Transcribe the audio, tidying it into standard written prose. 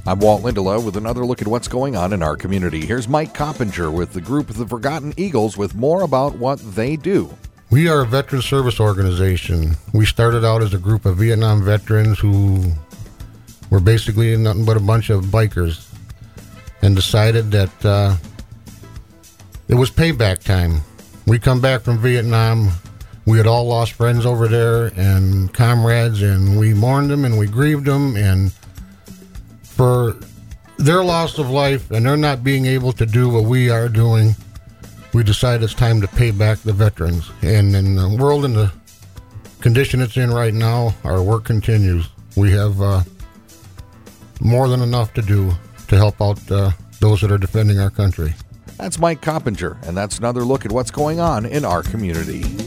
I'm Walt Lindelof with another look at what's going on in our community. Here's Mike Coppinger with the group The Forgotten Eagles with more about what they do. We are a veteran service organization. We started out as a group of Vietnam veterans who were basically nothing but a bunch of bikers and decided that it was payback time. We come back from Vietnam. We had all lost friends over there and comrades, and we mourned them and we grieved them, and for their loss of life and their not being able to do what we are doing, we decided it's time to pay back the veterans. And in the world and the condition it's in right now, our work continues. We have more than enough to do to help out those that are defending our country. That's Mike Coppinger, and that's another look at what's going on in our community.